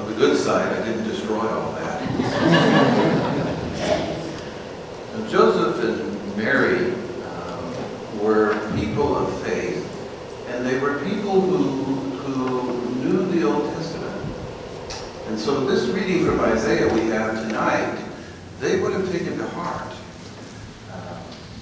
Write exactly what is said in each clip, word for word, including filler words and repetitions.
On the good side, I didn't destroy all that. Now, Joseph and Mary um, were people of faith, and they were people who, who knew the Old Testament. And so this reading from Isaiah we have tonight, they would have taken to heart. Uh,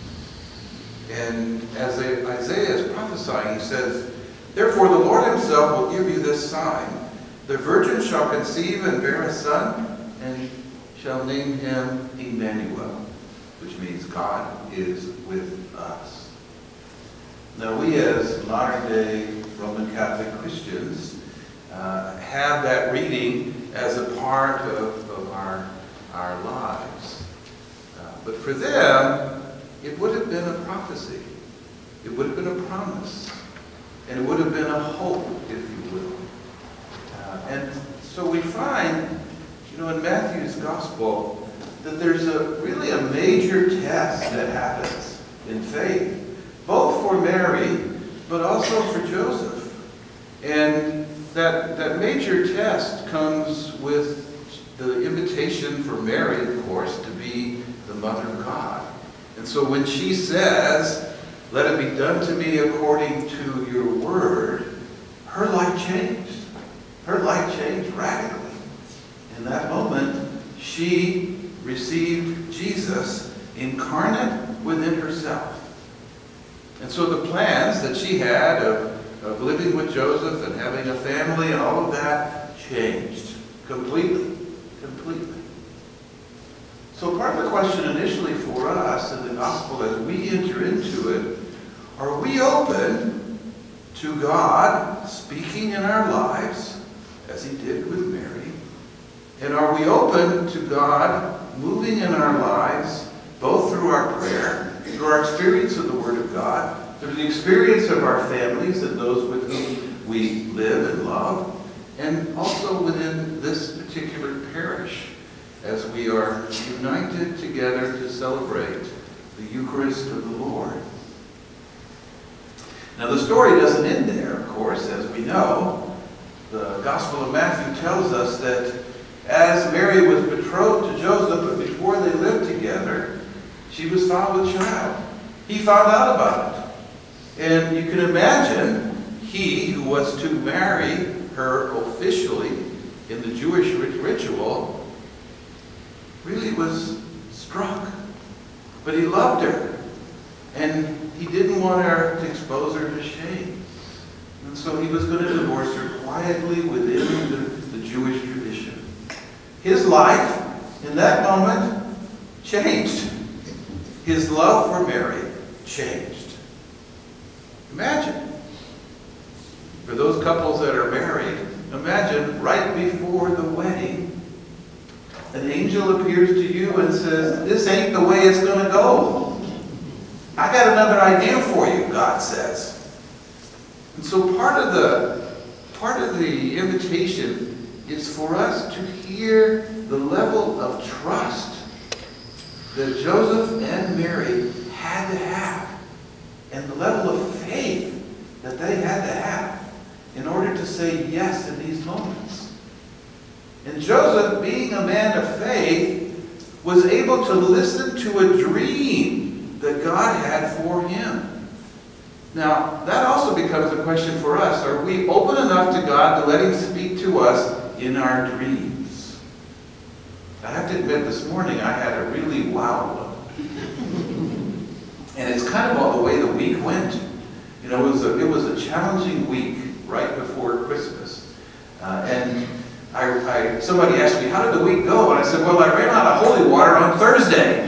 and as Isaiah is prophesying, he says, "Therefore the Lord himself will give you this sign. The virgin shall conceive and bear a son, and shall name him Emmanuel," which means God is with us. Now we as modern-day Roman Catholic Christians uh, have that reading as a part of, of our, our lives. Uh, but for them, it would have been a prophecy. It would have been a promise. And it would have been a hope, if you will. Uh, and so we find, you know, in Matthew's Gospel, that there's a really a major test that happens in faith, both for Mary, but also for Joseph. And that, that major test comes with the invitation for Mary, of course, to be the mother of God. And so when she says, "Let it be done to me according to your word," her life changed. Her life changed radically. In that moment, she received Jesus incarnate within herself. And so the plans that she had of, of living with Joseph and having a family and all of that changed completely, completely. So part of the question initially for us in the gospel as we enter into it, are we open to God speaking in our lives, as he did with Mary? And are we open to God moving in our lives, both through our prayer, through our experience of the Word of God, through the experience of our families and those with whom we live and love, and also within this particular parish, as we are united together to celebrate the Eucharist of the Lord? Now the story doesn't end there, of course, as we know. The Gospel of Matthew tells us that as Mary was betrothed to Joseph, but before they lived together, she was found with child. He found out about it. And you can imagine he who was to marry her officially in the Jewish ritual really was struck. But he loved her. And he didn't want her to expose her to shame. And so he was going to divorce her quietly within the, the Jewish tradition. His life, in that moment, changed. His love for Mary changed. Imagine. For those couples that are married, imagine right before the wedding, an angel appears to you and says, "This ain't the way it's going to go. I got another idea for you," God says. And so part of the part of the invitation is for us to hear the level of trust that Joseph and Mary had to have, and the level of faith that they had to have in order to say yes in these moments. And Joseph, being a man of faith, was able to listen to a dream that God had for him. Now, that also becomes a question for us. Are we open enough to God to let him speak to us in our dreams? I have to admit, this morning I had a really wild one. And it's kind of all the way the week went. You know, it was a, it was a challenging week right before Christmas. Uh, and I, I, somebody asked me, "How did the week go?" And I said, "Well, I ran out of holy water on Thursday."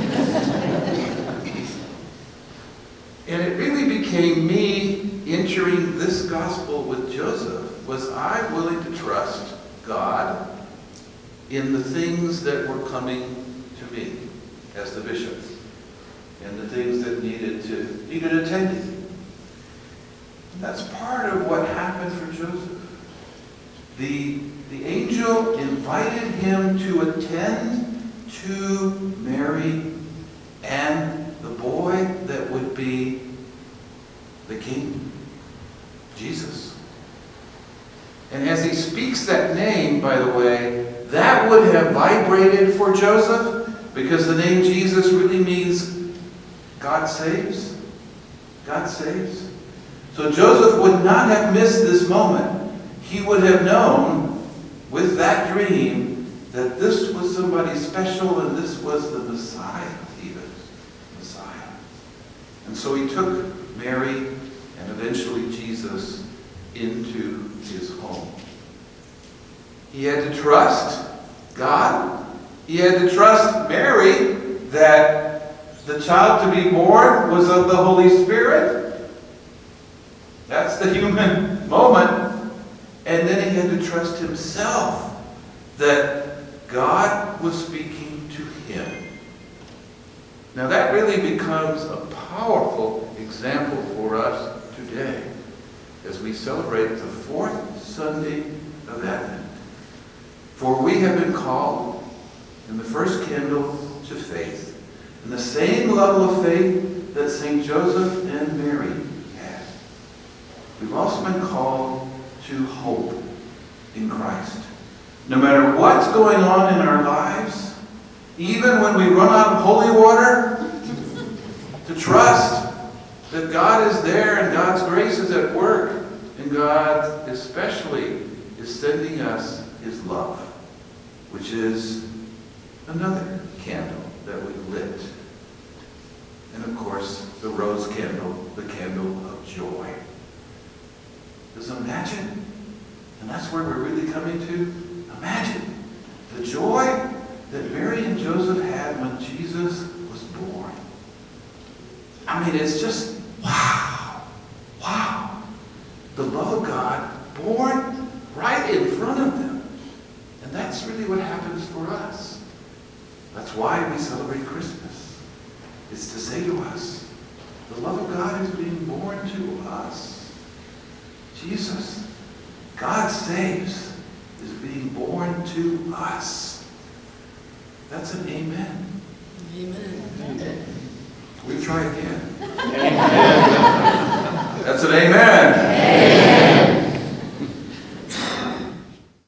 And it really became me entering this gospel with Joseph. Was I willing to trust God in the things that were coming to me as the bishop, and the things that needed to needed attending? That's part of what happened for Joseph. The, the angel invited him to attend to Mary and the boy that would be the king, Jesus. And as he speaks that name, by the way, that would have vibrated for Joseph, because the name Jesus really means God saves. God saves. So Joseph would not have missed this moment. He would have known with that dream that this was somebody special and this was the Messiah, even. Messiah. And so he took Mary and eventually Jesus into his home. He had to trust God. He had to trust Mary that the child to be born was of the Holy Spirit. That's the human moment. And then he had to trust himself that God was speaking to him. Now that really becomes a powerful example for us today as we celebrate the fourth Sunday of Advent. For we have been called in the first candle to faith, in the same level of faith that Saint Joseph and Mary had. We've also been called to hope in Christ. No matter what's going on in our lives, even when we run out of holy water, to trust that God is there and God's grace is at work, and God especially is sending us his love, which is another candle that we've lit. And of course, the rose candle, the candle of joy. Just imagine, and that's where we're really coming to, imagine the joy that Mary and Joseph had when Jesus was born. I mean, it's just, wow, wow. The love of God born right in front of them. And that's really what happens for us. That's why we celebrate Christmas. It's to say to us, the love of God is being born to us. Jesus, God saves, is being born to us. That's an amen. Amen. We try again. Amen. That's an amen. Amen.